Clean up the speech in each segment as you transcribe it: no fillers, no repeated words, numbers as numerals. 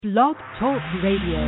Blog Talk Radio.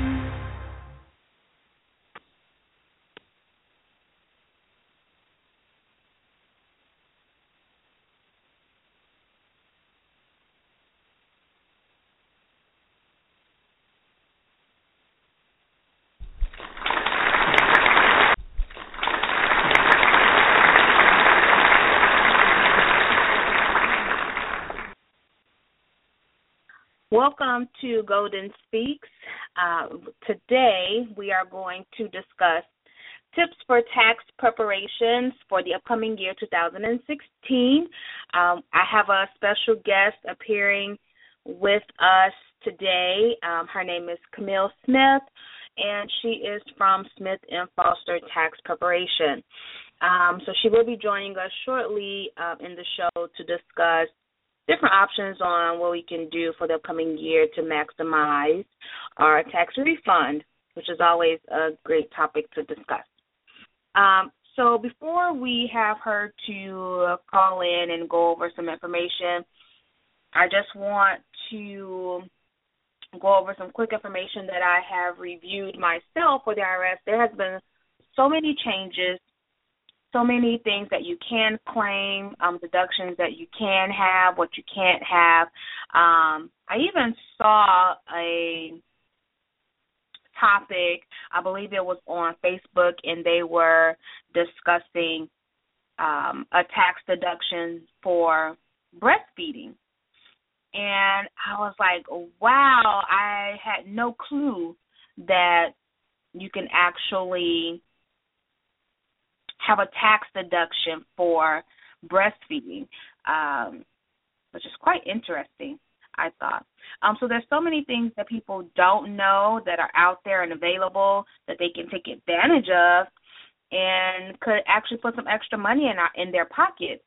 Welcome to Golden Speaks. Today we are going to discuss tips for tax preparations for the upcoming year 2016. I have a special guest appearing with us today. Her name is Camille Smith, and she is from Smith & Foster Tax Preparation. So she will be joining us shortly in the show to discuss different options on what we can do for the upcoming year to maximize our tax refund, which is always a great topic to discuss. So before we have her to call in and go over some information, I just want to go over some quick information that I have reviewed myself for the IRS. There has been so many changes, so many things that you can claim, deductions that you can have, what you can't have. I even saw a topic, I believe it was on Facebook, and they were discussing a tax deduction for breastfeeding. And I was like, wow, I had no clue that you can actually have a tax deduction for breastfeeding, which is quite interesting, I thought. So there's so many things that people don't know that are out there and available that they can take advantage of and could actually put some extra money in their pocket.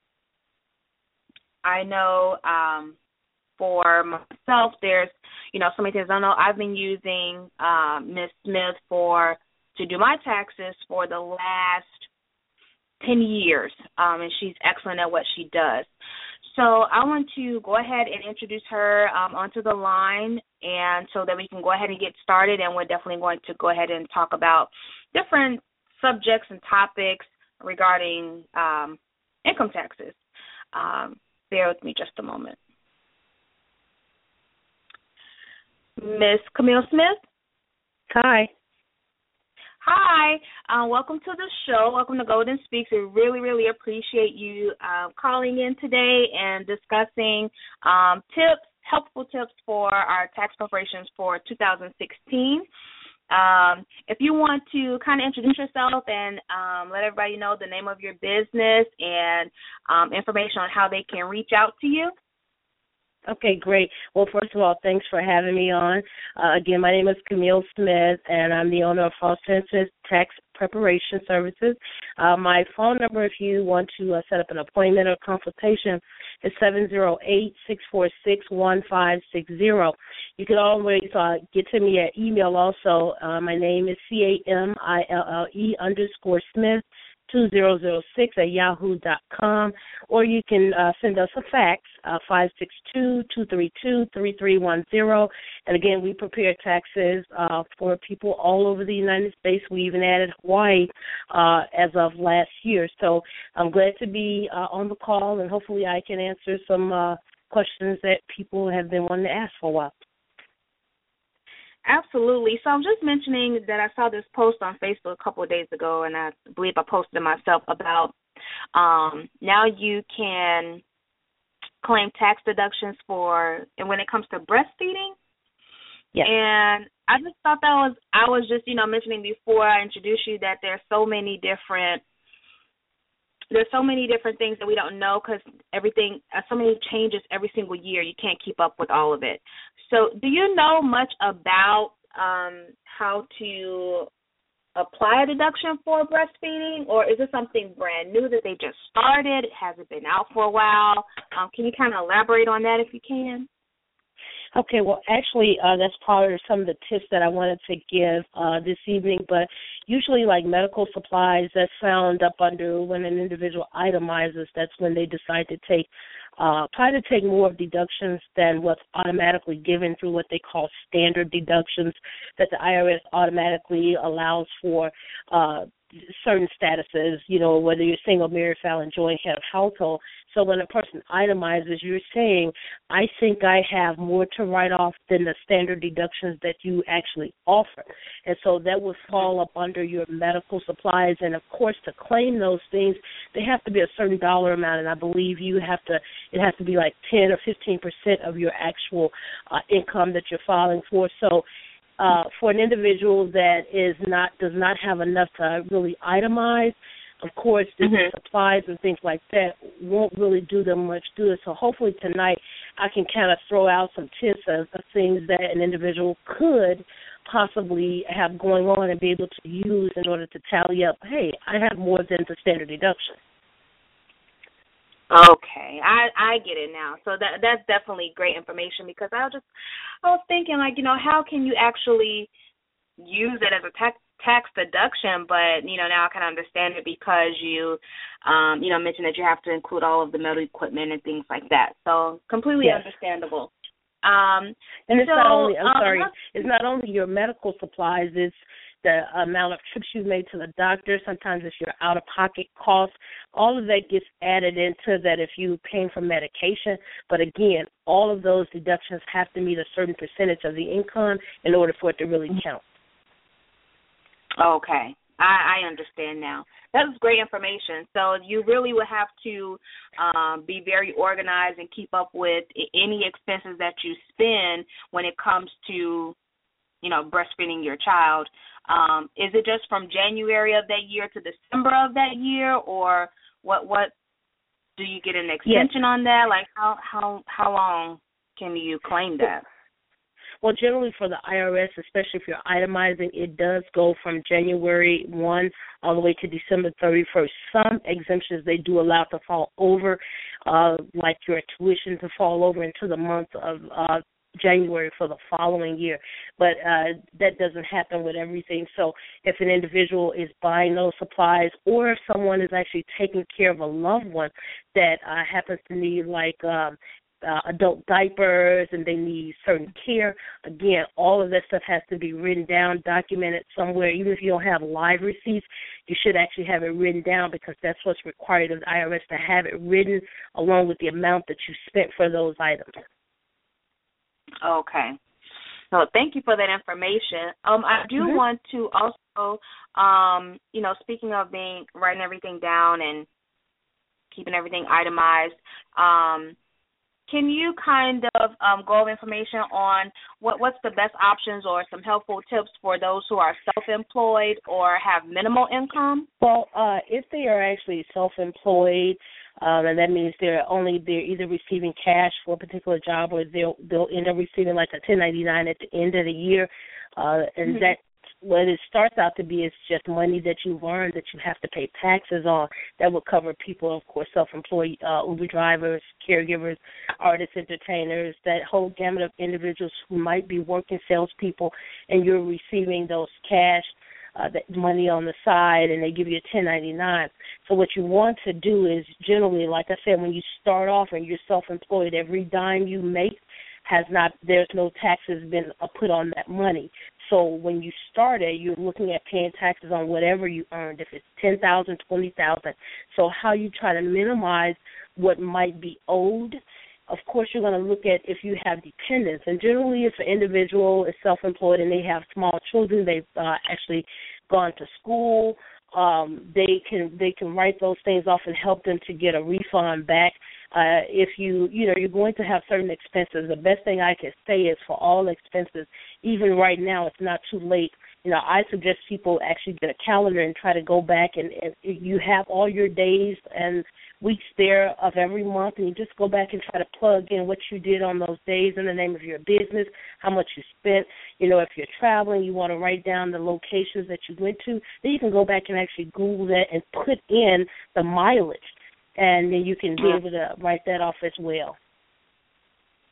I know for myself, there's, so many things I don't know. I've been using Ms. Smith to do my taxes for the last 10 years, and she's excellent at what she does. So I want to go ahead and introduce her onto the line, and so that we can go ahead and get started, and we're definitely going to go ahead and talk about different subjects and topics regarding income taxes. Bear with me just a moment. Miss Camille Smith? Hi. Hi, welcome to the show. Welcome to Golden Speaks. We really, really appreciate you calling in today and discussing helpful tips for our tax preparations for 2016. If you want to kind of introduce yourself and let everybody know the name of your business and information on how they can reach out to you. Okay, great. Well, first of all, thanks for having me on. Again, my name is Camille Smith, and I'm the owner of Foster & Smith Tax Preparation Services. My phone number, if you want to set up an appointment or consultation, is 708-646-1560. You can always get to me at email also. My name is CAMILLE_Smith 2006 at yahoo.com, or you can send us a fax, 562-232-3310. And again, we prepare taxes for people all over the United States. We even added Hawaii as of last year. So I'm glad to be on the call, and hopefully I can answer some questions that people have been wanting to ask for a while. Absolutely. So I'm just mentioning that I saw this post on Facebook a couple of days ago, and I believe I posted it myself about now you can claim tax deductions and when it comes to breastfeeding. Yes. And I just thought I was just, mentioning before I introduced you that there's so many different things that we don't know because everything, so many changes every single year. You can't keep up with all of it. So do you know much about how to apply a deduction for breastfeeding, or is it something brand new that they just started? Has it been out for a while? Can you kind of elaborate on that if you can? Okay, well, actually, that's part of some of the tips that I wanted to give this evening. But usually, like medical supplies, that's found up under when an individual itemizes. That's when they decide to try to take more deductions than what's automatically given through what they call standard deductions that the IRS automatically allows for certain statuses, whether you're single, married, filing, joint head of household. So when a person itemizes, you're saying, I think I have more to write off than the standard deductions that you actually offer. And so that would fall up under your medical supplies. And, of course, to claim those things, they have to be a certain dollar amount. And I believe it has to be like 10 or 15% of your actual income that you're filing for. So for an individual that does not have enough to really itemize, of course, the supplies and things like that won't really do them much good. So hopefully tonight I can kind of throw out some tips of things that an individual could possibly have going on and be able to use in order to tally up, hey, I have more than the standard deduction. Okay, I get it now. So that's definitely great information, because I was thinking, like, how can you actually use it as a tax deduction? But now I can understand it, because you mentioned that you have to include all of the medical equipment and things like that. So completely understandable. And it's it's not only your medical supplies, it's the amount of trips you've made to the doctor. Sometimes it's your out-of-pocket costs. All of that gets added into that if you're paying for medication. But, again, all of those deductions have to meet a certain percentage of the income in order for it to really count. Okay. I understand now. That's great information. So you really would have to be very organized and keep up with any expenses that you spend when it comes to, breastfeeding your child. Is it just from January of that year to December of that year, or what do you get an extension on that? Like how long can you claim that? Well, generally for the IRS, especially if you're itemizing, it does go from January 1 all the way to December 31st. Some exemptions they do allow to fall over, like your tuition to fall over into the month of January for the following year. But that doesn't happen with everything. So if an individual is buying those supplies, or if someone is actually taking care of a loved one that happens to need adult diapers and they need certain care, again, all of that stuff has to be written down, documented somewhere. Even if you don't have live receipts, you should actually have it written down, because that's what's required of the IRS, to have it written along with the amount that you spent for those items. Okay. So thank you for that information. I do want to also, speaking of writing everything down and keeping everything itemized, can you kind of go over information on what's the best options or some helpful tips for those who are self-employed or have minimal income? Well, if they are actually self-employed, and that means they're either receiving cash for a particular job, or they'll end up receiving like a 1099 at the end of the year, and that what it starts out to be is just money that you've earned that you have to pay taxes on. That would cover people, of course, self-employed, Uber drivers, caregivers, artists, entertainers, that whole gamut of individuals who might be working salespeople, and you're receiving those cash, that money on the side, and they give you a 1099. So what you want to do is generally, like I said, when you start off and you're self-employed, every dime you make there's no taxes been put on that money. So when you started, you're looking at paying taxes on whatever you earned, if it's $10,000, $20,000. So how you try to minimize what might be owed. Of course, you're going to look at if you have dependents. And generally, if an individual is self-employed and they have small children, they've actually gone to school, they can write those things off and help them to get a refund back. If you're going to have certain expenses, the best thing I can say is for all expenses, even right now, it's not too late. I suggest people actually get a calendar and try to go back, and you have all your days and weeks there of every month, and you just go back and try to plug in what you did on those days in the name of your business, how much you spent. If you're traveling, you want to write down the locations that you went to, then you can go back and actually Google that and put in the mileage, and then you can be able to write that off as well.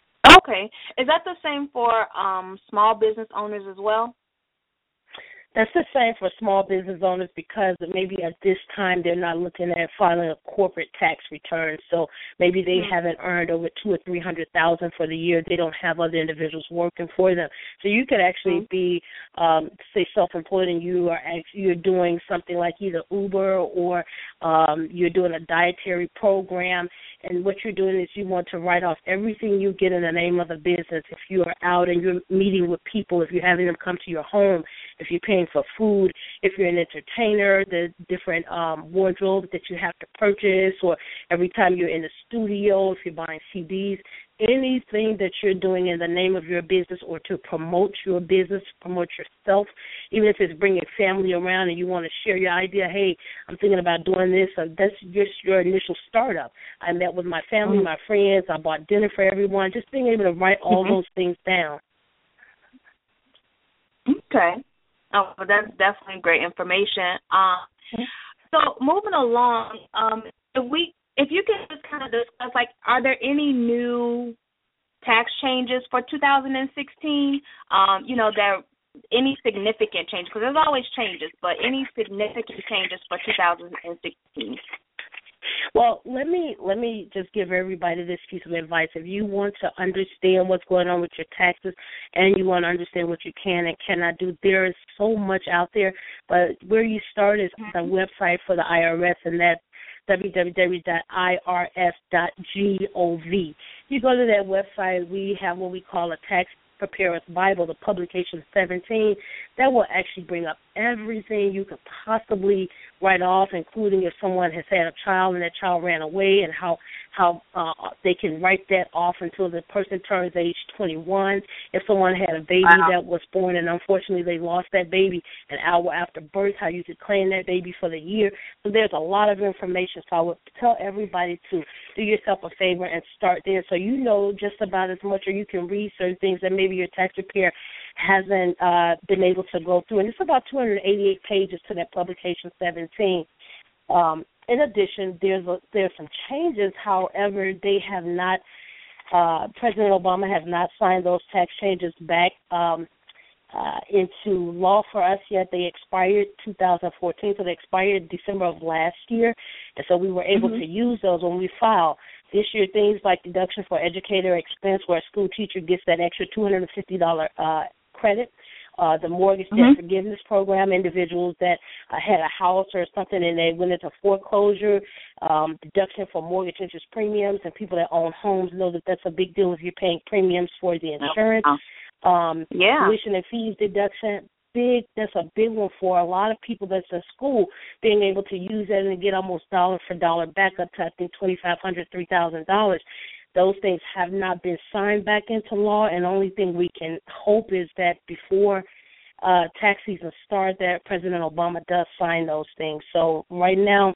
Okay. Is that the same for small business owners as well? That's the same for small business owners because maybe at this time they're not looking at filing a corporate tax return. So maybe they haven't earned over $200,000 or $300,000 for the year. They don't have other individuals working for them. So you could actually be, say, self-employed, and you're doing something like either Uber or you're doing a dietary program. And what you're doing is you want to write off everything you get in the name of the business. If you are out and you're meeting with people, if you're having them come to your home, if you're paying for food, if you're an entertainer, the different wardrobes that you have to purchase, or every time you're in the studio, if you're buying CDs, anything that you're doing in the name of your business or to promote your business, promote yourself, even if it's bringing family around and you want to share your idea, hey, I'm thinking about doing this, that's just your initial startup. I met with my family, my friends, I bought dinner for everyone, just being able to write all those things down. Okay. Oh, well, that's definitely great information. So moving along, if you could just kind of discuss, like, are there any new tax changes for 2016? Any significant changes? Because there's always changes, but any significant changes for 2016? Well, let me just give everybody this piece of advice. If you want to understand what's going on with your taxes and you want to understand what you can and cannot do, there is so much out there. But where you start is the website for the IRS, and that's www.irs.gov. You go to that website, we have what we call a tax preparer's Bible, the publication 17. That will actually bring up everything you could possibly write off, including if someone has had a child and that child ran away, and how they can write that off until the person turns age 21. If someone had a baby that was born and unfortunately they lost that baby an hour after birth, how you could claim that baby for the year. So there's a lot of information. So I would tell everybody to do yourself a favor and start there, so you know just about as much, or you can read certain things that maybe your tax preparer hasn't been able to go through. And it's about 288 pages to that publication 17. In addition, there's some changes. However, they have not, President Obama has not signed those tax changes back into law for us yet. They expired 2014, so they expired December of last year. And so we were able to use those when we filed. This year, things like deduction for educator expense, where a school teacher gets that extra $250 credit. The mortgage debt forgiveness program, individuals that had a house or something and they went into foreclosure, deduction for mortgage interest premiums, and people that own homes know that that's a big deal if you're paying premiums for the insurance. Tuition and fees deduction, that's a big one for a lot of people that's in school, being able to use that and get almost dollar for dollar back up to, I think, $2,500, $3,000. Those things have not been signed back into law, and the only thing we can hope is that before tax season starts, that President Obama does sign those things. So right now,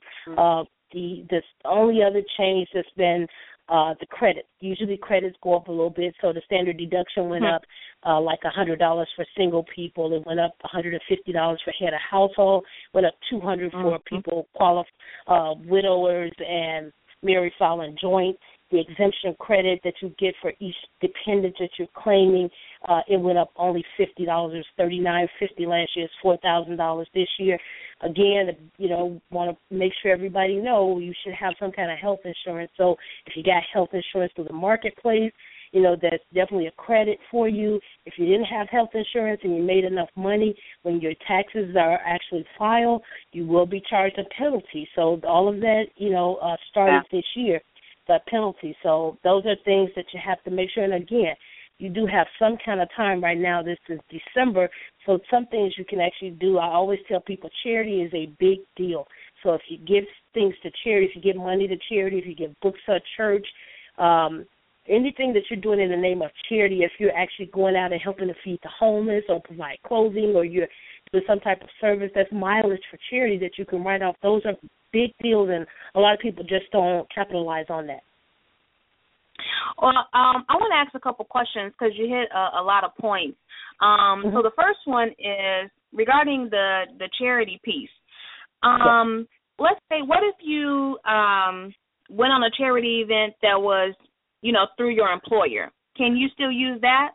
the only other change that's been the credit. Usually credits go up a little bit, so the standard deduction went up like $100 for single people. It went up $150 for head of household, went up $200 for people widowers and married filing joint. The exemption credit that you get for each dependent that you're claiming, it went up only $50. It was $39.50 last year. It's $4,000 this year. Again, want to make sure everybody know you should have some kind of health insurance. So if you got health insurance through the marketplace, that's definitely a credit for you. If you didn't have health insurance and you made enough money, when your taxes are actually filed, you will be charged a penalty. So all of that, started this year. The penalty. So those are things that you have to make sure. And again, you do have some kind of time right now. This is December, so some things you can actually do. I always tell people charity is a big deal. So if you give things to charity, if you give money to charity, if you give books to a church, anything that you're doing in the name of charity, if you're actually going out and helping to feed the homeless or provide clothing, or you're doing some type of service, that's mileage for charity that you can write off. Those are big deals, and a lot of people just don't capitalize on that. Well, I want to ask a couple questions because you hit a lot of points. So the first one is regarding the charity piece. Let's say, what if you went on a charity event that was, through your employer, Can you still use that?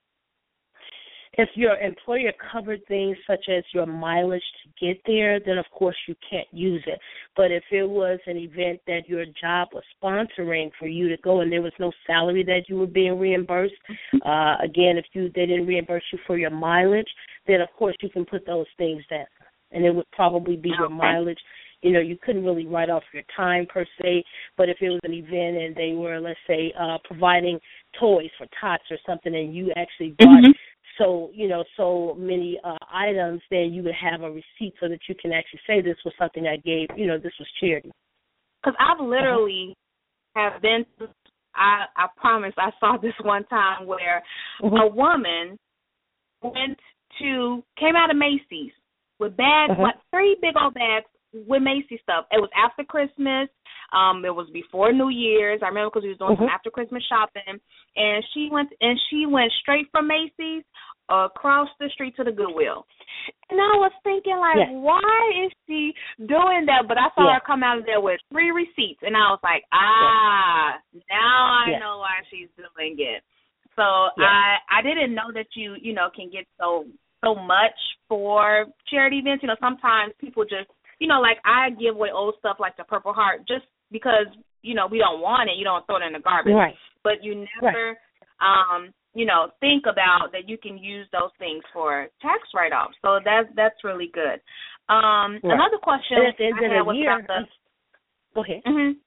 If your employer covered things such as your mileage to get there, then of course you can't use it. But if it was an event that your job was sponsoring for you to go and there was no salary that you were being reimbursed, again, if they didn't reimburse you for your mileage, then of course you can put those things down. And it would probably be your mileage. You know, you couldn't really write off your time per se, but if it was an event and they were, let's say, providing toys for tots or something and you actually bought so many items, then you would have a receipt so that you can actually say this was something I gave, this was charity. Because I've literally have been, I promise I saw this one time where a woman came out of Macy's with bags, like 3 big old bags with Macy's stuff. It was after Christmas. It was before New Year's. I remember because we was doing some after Christmas shopping, and she went straight from Macy's across the street to the Goodwill. And I was thinking, like, why is she doing that? But I saw her come out of there with 3 receipts, and I was like, now I know why she's doing it. So I didn't know that you can get so much for charity events. Sometimes people just, like I give away old stuff like the Purple Heart just because, we don't want it. You don't throw it in the garbage. Right. But you never, think about that you can use those things for tax write-off. So that's really good. Another question at the end of the year, go ahead.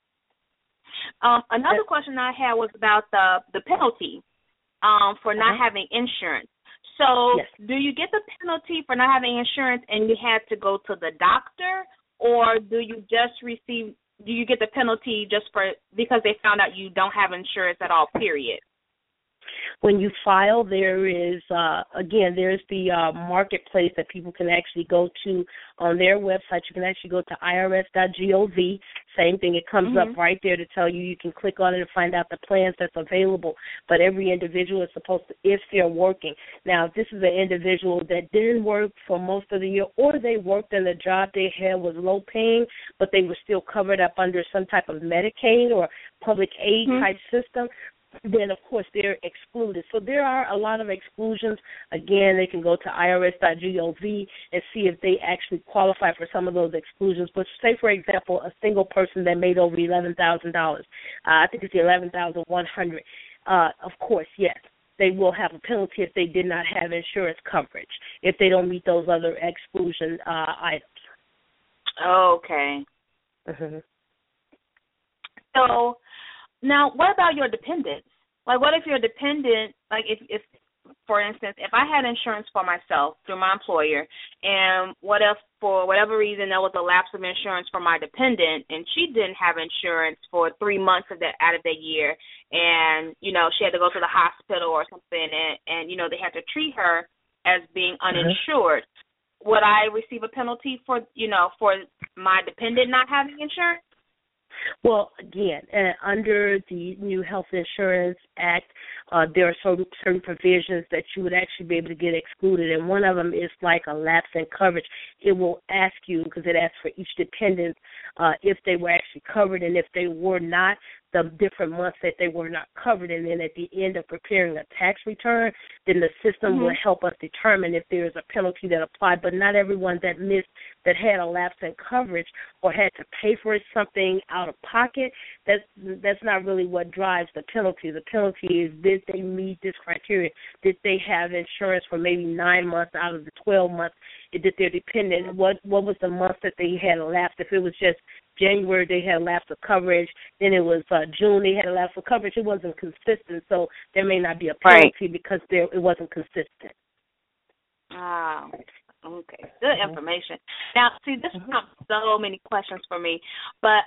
Another question I had was about the penalty for not having insurance. So do you get the penalty for not having insurance and you had to go to the doctor, or do you get the penalty just because they found out you don't have insurance at all, period? When you file, there is, there's the marketplace that people can actually go to on their website. You can actually go to irs.gov. Same thing. It comes up right there to tell you. You can click on it and find out the plans that's available. But every individual is supposed to, if they're working. Now, if this is an individual that didn't work for most of the year, or they worked and the job they had was low paying, but they were still covered up under some type of Medicaid or public aid type system, then, of course, they're excluded. So there are a lot of exclusions. Again, they can go to irs.gov and see if they actually qualify for some of those exclusions. But say, for example, a single person that made over $11,000. I think it's $11,100. Of course, yes, they will have a penalty if they did not have insurance coverage, if they don't meet those other exclusion items. Okay. So now, what about your dependents? Like, what if your dependent, like if for instance, if I had insurance for myself through my employer, and what if for whatever reason there was a lapse of insurance for my dependent, and she didn't have insurance for 3 months out of the year, and, she had to go to the hospital or something, and they had to treat her as being uninsured, would I receive a penalty for my dependent not having insurance? Well, again, under the new Health Insurance Act, there are certain provisions that you would actually be able to get excluded, and one of them is like a lapse in coverage. It will ask you, because it asks for each dependent, if they were actually covered, and if they were not, the different months that they were not covered, and then at the end of preparing a tax return, then the system will help us determine if there is a penalty that applied. But not everyone that had a lapse in coverage or had to pay for something out of pocket, that's not really what drives the penalty. The penalty is, did they meet this criteria? Did they have insurance for maybe 9 months out of the 12 months? Did their dependent, what was the month that they had a lapse? If it was just January, they had a lapse of coverage. Then it was June, they had a lapse of coverage. It wasn't consistent, so there may not be a penalty because it wasn't consistent. Ah, okay. Good information. Now, see, this is so many questions for me, but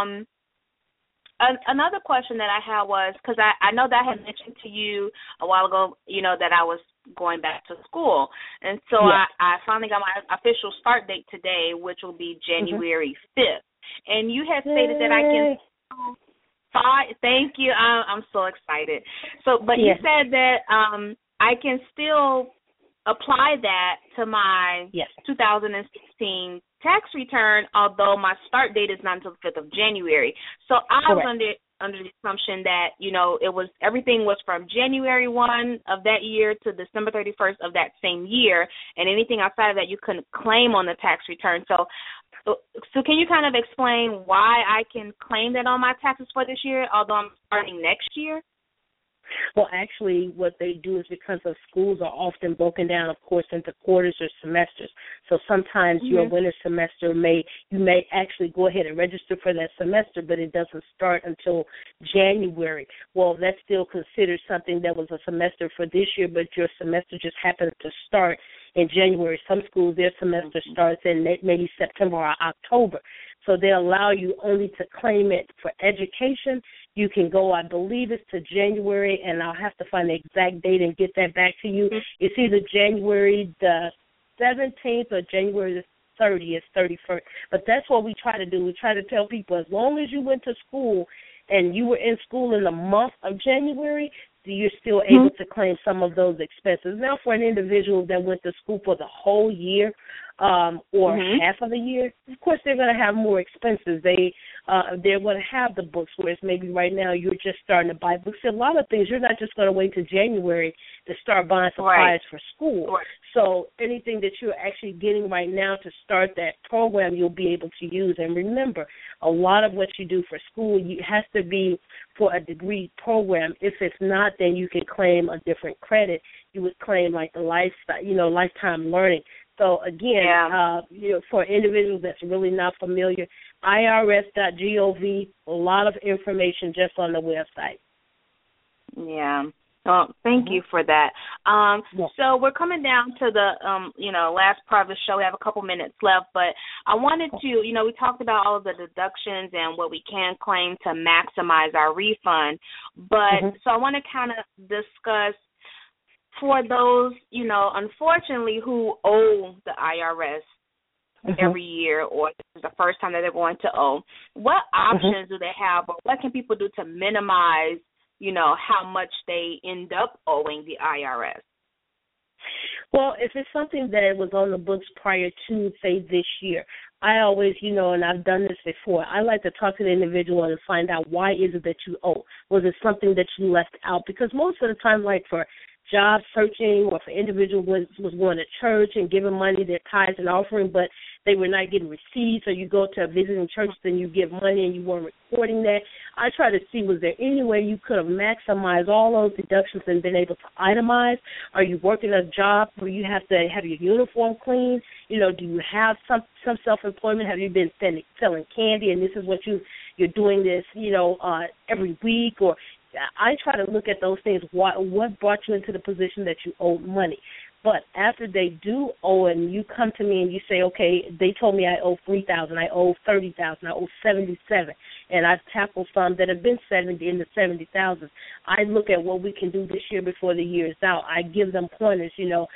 another question that I had was, because I know that I had mentioned to you a while ago, that I was going back to school. And so I finally got my official start date today, which will be January 5th. And you had stated that I can thank you. I'm so excited. So, but you said that I can still apply that to my 2016 tax return, although my start date is not until the 5th of January. So I was under the assumption that, everything was from January 1 of that year to December 31st of that same year, and anything outside of that you couldn't claim on the tax return. So can you kind of explain why I can claim that on my taxes for this year, although I'm starting next year? Well, actually, what they do is because of schools are often broken down, of course, into quarters or semesters. So sometimes your winter semester you may actually go ahead and register for that semester, but it doesn't start until January. Well, that's still considered something that was a semester for this year, but your semester just happened to start in January. Some schools, their semester starts in maybe September or October. So they allow you only to claim it for education. You can go, I believe it's to January, and I'll have to find the exact date and get that back to you. It's either January the 17th or January the 30th, 31st. But that's what we try to do. We try to tell people as long as you went to school and you were in school in the month of January, you're still able to claim some of those expenses. Now, for an individual that went to school for the whole year or half of the year, of course they're going to have more expenses. They're going to have the books, whereas maybe right now you're just starting to buy books. A lot of things, you're not just going to wait till January to start buying supplies for school. Right. So anything that you're actually getting right now to start that program, you'll be able to use. And remember, a lot of what you do for school has to be for a degree program. If it's not, then you can claim a different credit. You would claim like the lifetime learning. So again, for individuals that's really not familiar, irs.gov, a lot of information just on the website. Yeah. Well, thank you for that. So we're coming down to the, last part of the show. We have a couple minutes left, but I wanted to, we talked about all of the deductions and what we can claim to maximize our refund. But so I want to kind of discuss for those, unfortunately, who owe the IRS every year, or this is the first time that they're going to owe, what options do they have, or what can people do to minimize how much they end up owing the IRS? Well, if it's something that was on the books prior to, say, this year, I always, and I've done this before, I like to talk to the individual and find out why is it that you owe. Was it something that you left out? Because most of the time, like for job searching or for individuals was going to church and giving money, their tithes and offering, but they were not getting receipts, or you go to a visiting church and you give money and you weren't recording that. I try to see, was there any way you could have maximized all those deductions and been able to itemize? Are you working a job where you have to have your uniform clean? Do you have some self-employment? Have you been selling candy and this is what you're doing this, every week? Or I try to look at those things. What brought you into the position that you owe money? But after they do owe, and you come to me and you say, okay, they told me I owe $3,000, I owe $30,000, I owe $77,000, and I've tackled some that have been $70,000 in the $70,000. I look at what we can do this year before the year is out. I give them pointers,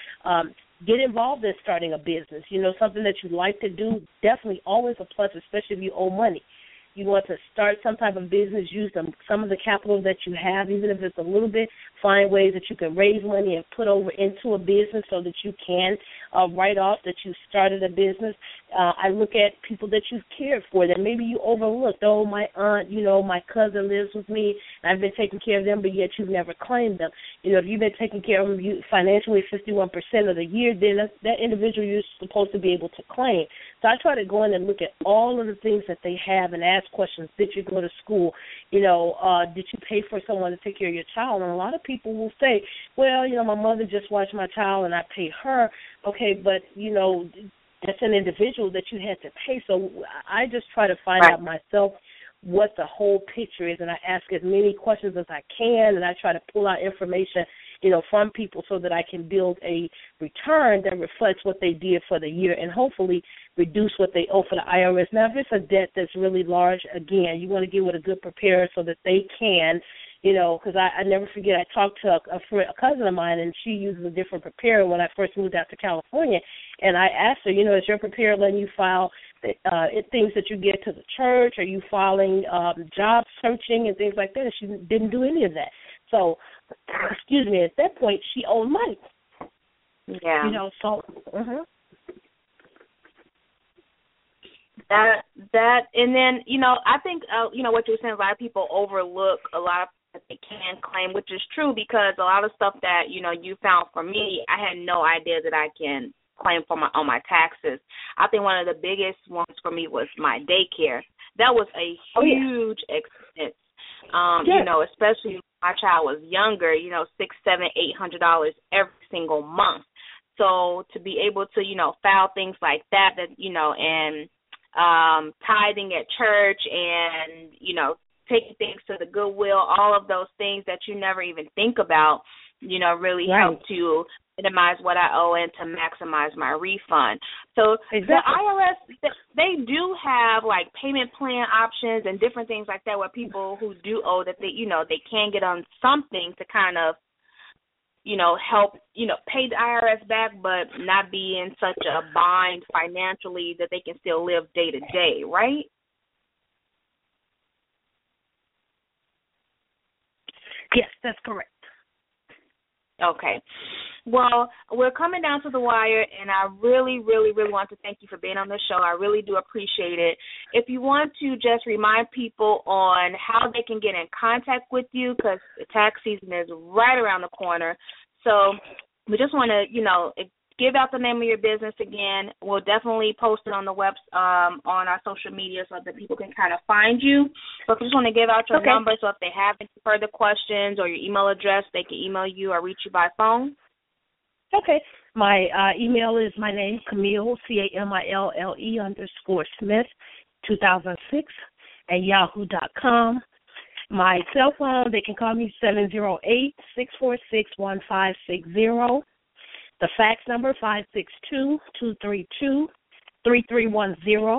get involved in starting a business. Something that you like to do, definitely always a plus, especially if you owe money. You want to start some type of business, use some of the capital that you have, even if it's a little bit, find ways that you can raise money and put over into a business so that you can write off that you started a business. I look at people that you've cared for that maybe you overlooked. Oh, my aunt, my cousin lives with me, and I've been taking care of them, but yet you've never claimed them. If you've been taking care of them financially 51% of the year, then that individual you're supposed to be able to claim. So I try to go in and look at all of the things that they have and ask questions. Did you go to school? Did you pay for someone to take care of your child? And a lot of people will say, well, my mother just watched my child and I paid her. Okay, but, that's an individual that you had to pay. So I just try to find out myself what the whole picture is, and I ask as many questions as I can, and I try to pull out information, from people so that I can build a return that reflects what they did for the year and hopefully reduce what they owe for the IRS. Now, if it's a debt that's really large, again, you want to get with a good preparer so that they can, because I never forget, I talked to a cousin of mine, and she uses a different preparer when I first moved out to California, and I asked her, is your preparer letting you file things that you get to the church? Are you filing job searching and things like that? And she didn't do any of that. So, at that point, she owed money. Yeah. So. that. And then, I think, what you were saying, a lot of people overlook a lot of that they can claim, which is true, because a lot of stuff that, you found for me, I had no idea that I can claim on my taxes. I think one of the biggest ones for me was my daycare. That was a huge expense. Especially when my child was younger, $600, $700, $800 every single month. So to be able to, file things like that, and tithing at church and, taking things to the Goodwill, all of those things that you never even think about, really help to minimize what I owe and to maximize my refund. So the IRS, they do have like payment plan options and different things like that where people who do owe that they can get on something to kind of, help, pay the IRS back, but not be in such a bind financially that they can still live day to day, right? Yes, that's correct. Okay. Well, we're coming down to the wire, and I really, really, really want to thank you for being on the show. I really do appreciate it. If you want to just remind people on how they can get in contact with you, because the tax season is right around the corner. So we just want to, give out the name of your business again. We'll definitely post it on the web, on our social media so that people can kind of find you. But I just want to give out your number, so if they have any further questions or your email address, they can email you or reach you by phone. Okay. My email is my name, Camille, CAMILLE _Smith, 2006 @ yahoo.com. My cell phone, they can call me 708-646-1560. The fax number, 562-232-3310.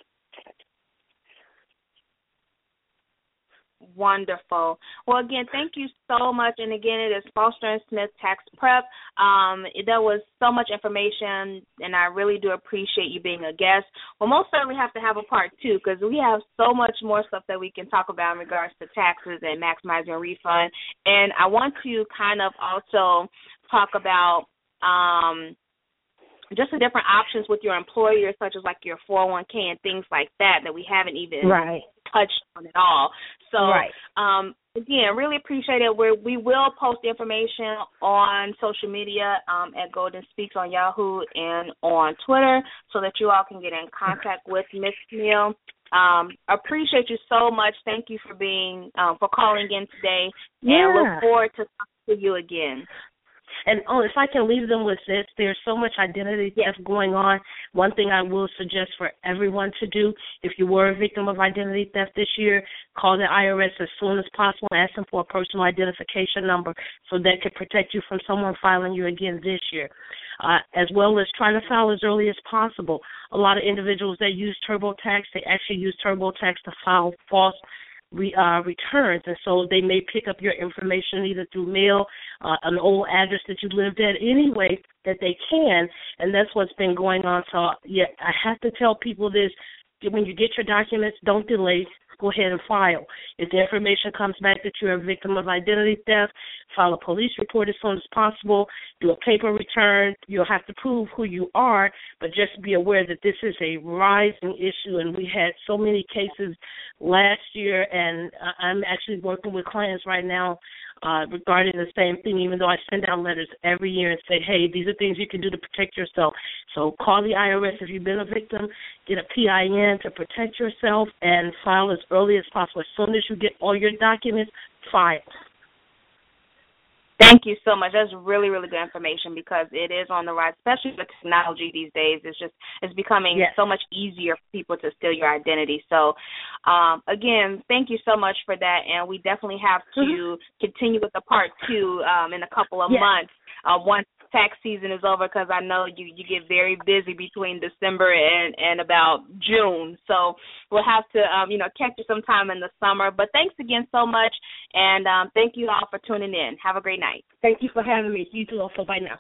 Wonderful. Well, again, thank you so much. And again, it is Foster & Smith Tax Prep. There was so much information, and I really do appreciate you being a guest. We'll most certainly have to have a part 2 because we have so much more stuff that we can talk about in regards to taxes and maximizing refund. And I want to kind of also talk about just the different options with your employer, such as like your 401k and things like that we haven't even touched on at all. So, again, really appreciate it. We will post the information on social media at Golden Speaks on Yahoo and on Twitter so that you all can get in contact with Ms. Camille. Appreciate you so much. Thank you for being for calling in today, and look forward to talking to you again. And if I can leave them with this, there's so much identity theft going on. One thing I will suggest for everyone to do, if you were a victim of identity theft this year, call the IRS as soon as possible and ask them for a personal identification number so that could protect you from someone filing you again this year. As well as try to file as early as possible. A lot of individuals that use TurboTax, they actually use TurboTax to file false returns, and so they may pick up your information either through mail, an old address that you lived at, any way that they can, and that's what's been going on. So, I have to tell people this. When you get your documents, don't delay. Go ahead and file. If the information comes back that you're a victim of identity theft, file a police report as soon as possible, do a paper return. You'll have to prove who you are, but just be aware that this is a rising issue, and we had so many cases last year, and I'm actually working with clients right now regarding the same thing, even though I send out letters every year and say, hey, these are things you can do to protect yourself. So call the IRS if you've been a victim, get a PIN to protect yourself, and file as early as possible. As soon as you get all your documents, file. Thank you so much. That's really, really good information because it is on the rise, especially with technology these days. It's becoming so much easier for people to steal your identity. So, again, thank you so much for that, and we definitely have to continue with the part 2 in a couple of months once tax season is over, because I know you get very busy between December and about June. So we'll have to, catch you sometime in the summer. But thanks again so much, and thank you all for tuning in. Have a great night. Thank you for having me. You too also. Bye now.